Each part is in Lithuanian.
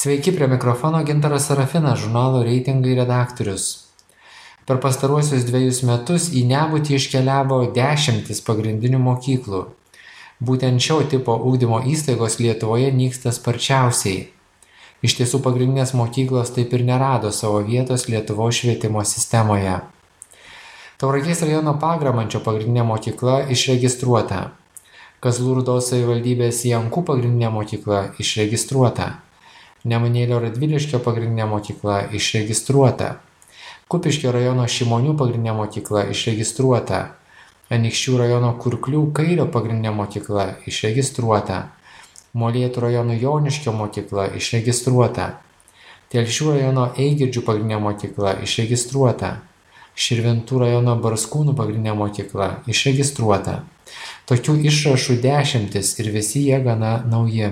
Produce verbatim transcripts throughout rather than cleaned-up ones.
Sveiki, prie mikrofono Gintaras Sarafinas, žurnalo Reitingai redaktorius. Per pastaruosius dviejus metus į nebūtį iškeliavo dešimtis pagrindinių mokyklų. Būtent šio tipo ugdymo įstaigos Lietuvoje nyksta sparčiausiai. Iš tiesų pagrindinės mokyklos taip ir nerado savo vietos Lietuvos švietimo sistemoje. Tauragės rajono Pagramančio pagrindinė mokykla išregistruota. Kazlų Rūdos savivaldybės Jankų pagrindinė mokykla išregistruota. Nemunėlio Radviliškio pagrindinė mokykla išregistruota. Kupiškio rajono Šimonių pagrindinė mokykla išregistruota. Anykščių rajono Kurklių Kairio pagrindinė mokykla išregistruota. Molėtų rajono Joniškio mokykla išregistruota. Telšių rajono Eigirdžių pagrindinė mokykla išregistruota. Širvintų rajono Barskūnų pagrindinė mokykla išregistruota. Tokių išrašų dešimtis ir visi jie gana nauji.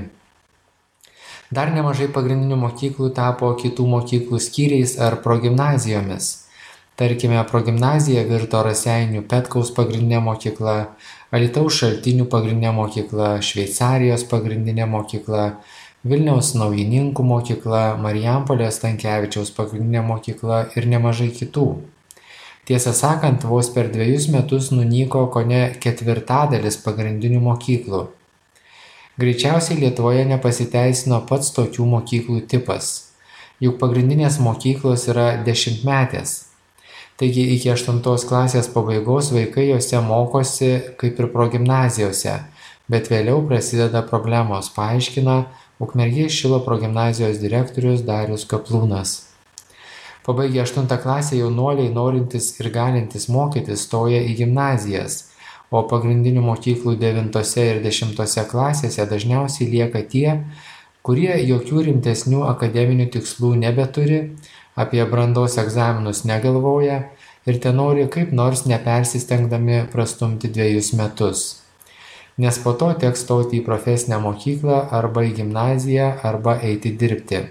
Dar nemažai pagrindinių mokyklų tapo kitų mokyklų skyriais ar progimnazijomis. Tarkime, progimnazija virto Raseinių Petkaus pagrindinė mokykla, Alytaus Šaltinių pagrindinė mokykla, Šveicarijos pagrindinė mokykla, Vilniaus Naujininkų mokykla, Marijampolės Stankevičiaus pagrindinė mokykla ir nemažai kitų. Tiesą sakant, vos per dviejus metus nunyko kone ketvirtadalis pagrindinių mokyklų. Greičiausiai Lietuvoje nepasiteisino pats tokių mokyklų tipas, juk pagrindinės mokyklos yra dešimtmetės. Taigi iki aštuntos klasės pabaigos vaikai jose mokosi kaip ir progimnazijose, bet vėliau prasideda problemos, paaiškina Ukmergės Šilo progimnazijos direktorius Darius Kaplūnas. Pabaigę aštuntą klasę jaunuoliai norintys ir galintys mokytis stoja į gimnazijas, o pagrindinių mokyklų devintose ir dešimtose klasėse dažniausiai lieka tie, kurie jokių rimtesnių akademinių tikslų nebeturi, apie brandos egzaminus negalvoja ir tenori kaip nors nepersistengdami prastumti dviejus metus. Nes po to teks stoti į profesinę mokyklą arba į gimnaziją arba eiti dirbti.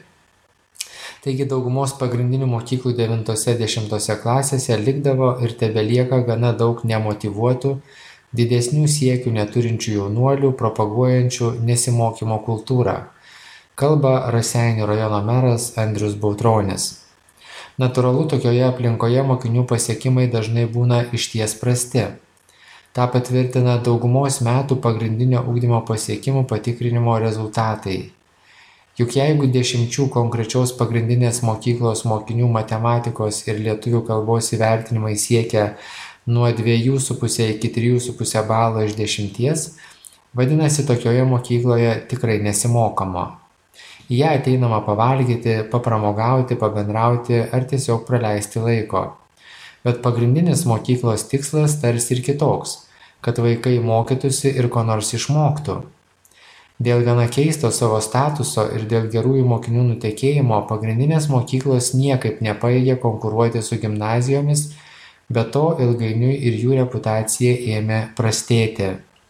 Taigi daugumos pagrindinių mokyklų devintose dešimtose klasėse likdavo ir tebelieka gana daug nemotyvuotų, didesnių siekių neturinčių jaunuolių, propaguojančių nesimokymo kultūrą, kalba Raseinių rajono meras Andrius Bautronis. Natūralu, tokioje aplinkoje mokinių pasiekimai dažnai būna išties prasti. Ta patvirtina daugumos metų pagrindinio ugdymo pasiekimų patikrinimo rezultatai. Juk jeigu dešimčių konkrečios pagrindinės mokyklos mokinių matematikos ir lietuvių kalbos įvertinimai siekia nuo dviejų su puse iki trijų su puse balo iš dešimties, vadinasi, tokioje mokykloje tikrai nesimokama. Į ją ateinama pavalgyti, papramogauti, pabendrauti ar tiesiog praleisti laiko. Bet pagrindinis mokyklos tikslas tarsi ir kitoks, kad vaikai mokytųsi ir ko nors išmoktų. Dėl gana keisto savo statuso ir dėl gerųjų mokinių nutekėjimo pagrindinės mokyklos niekaip nepajėgė konkuruoti su gimnazijomis, be to ilgainiui ir jų reputacija ėmė prastėti.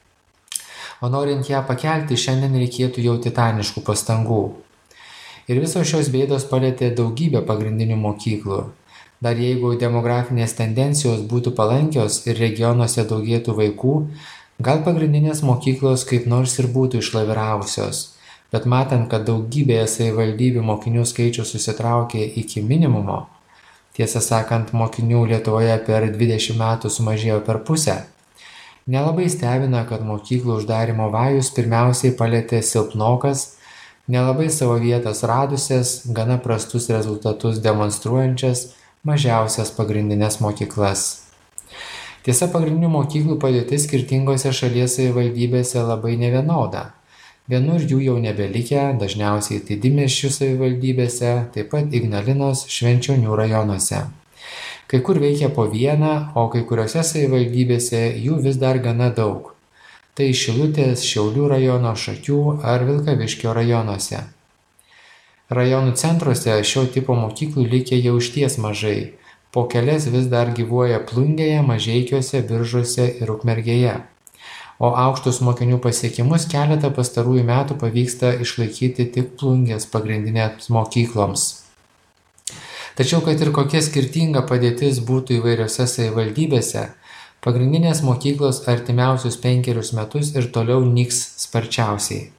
O norint ją pakelti, šiandien reikėtų jau titaniškų pastangų. Ir visos šios bėdos palėtė daugybę pagrindinių mokyklų. Dar jeigu demografinės tendencijos būtų palankios ir regionuose daugėtų vaikų, gal pagrindinės mokyklos kaip nors ir būtų išlaviravusios. Bet matant, kad daugybėje savivaldybių mokinių skaičius susitraukė iki minimumo, tiesą sakant, mokinių Lietuvoje per dvidešimt metų sumažėjo per pusę, nelabai stebina, kad mokyklų uždarimo vajus pirmiausiai palėtė silpnokas, nelabai savo vietas radusias, gana prastus rezultatus demonstruojančias mažiausias pagrindinės mokyklas. Tiesa, pagrindinių mokyklų padėtis skirtingose šalies savivaldybėse labai nevienoda. Vienur jų jau nebelikę, dažniausiai tai didmiesčių savivaldybėse, taip pat Ignalinos, Švenčionių rajonuose. Kai kur veikia po vieną, o kai kuriuose savivaldybėse jų vis dar gana daug. Tai Šilutės, Šiaulių rajono, Šakių ar Vilkaviškio rajonuose. Rajonų centruose šio tipo mokyklų likę jau išties mažai. Po kelias vis dar gyvuoja Plungėje, Mažeikiuose, Biržuose ir Ukmergėje. O aukštus mokinių pasiekimus keletą pastarųjų metų pavyksta išlaikyti tik Plungės pagrindinėms mokykloms. Tačiau, kad ir kokia skirtinga padėtis būtų įvairiose savivaldybėse, pagrindinės mokyklos artimiausius penkerius metus ir toliau nyks sparčiausiai.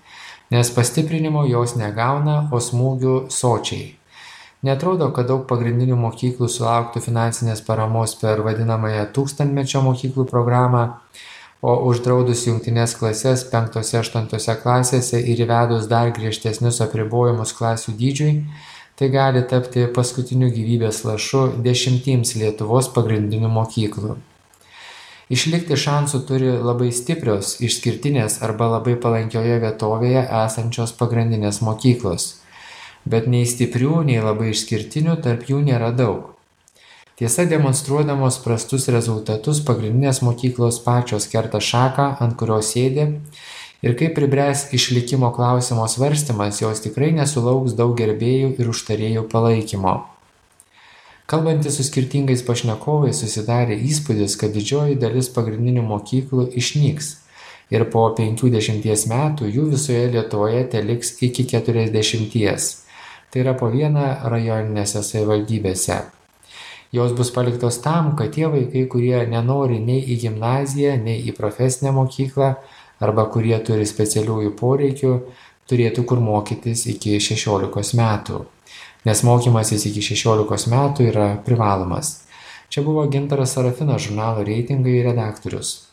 nes pastiprinimo jos negauna, o smūgių sočiai. Netrodo, kad daug pagrindinių mokyklų sulauktų finansinės paramos per vadinamąją tūkstantmečio mokyklų programą, o uždraudus jungtines klases penktose aštuntose klasėse ir įvedus dar griežtesnius apribojimus klasių dydžiui, tai gali tapti paskutiniu gyvybės lašu dešimtims Lietuvos pagrindinių mokyklų. Išlikti šansų turi labai stiprios, išskirtinės arba labai palankioje vietovėje esančios pagrindinės mokyklos. Bet nei stiprių, nei labai išskirtinių tarp jų nėra daug. Tiesa, demonstruodamos prastus rezultatus, pagrindinės mokyklos pačios kerta šaką, ant kurios sėdi, ir kai pribręs išlikimo klausimo svarstymas, jos tikrai nesulauks daug gerbėjų ir užtarėjų palaikymo. Kalbantis su skirtingais pašnekovais, susidarė įspūdis, kad didžioji dalis pagrindinių mokyklų išnyks ir po penkiasdešimties metų jų visoje Lietuvoje teliks iki keturiasdešimties. Tai yra po vieną rajoninėse savivaldybėse. Jos bus paliktos tam, kad tie vaikai, kurie nenori nei į gimnaziją, nei į profesinę mokyklą, arba kurie turi specialiųjų poreikių, turėtų kur mokytis iki šešiolikos metų. Nes mokymasis iki šešiolikos metų yra privalomas. Čia buvo Gintaras Sarafinas, žurnalo Reitingai redaktorius.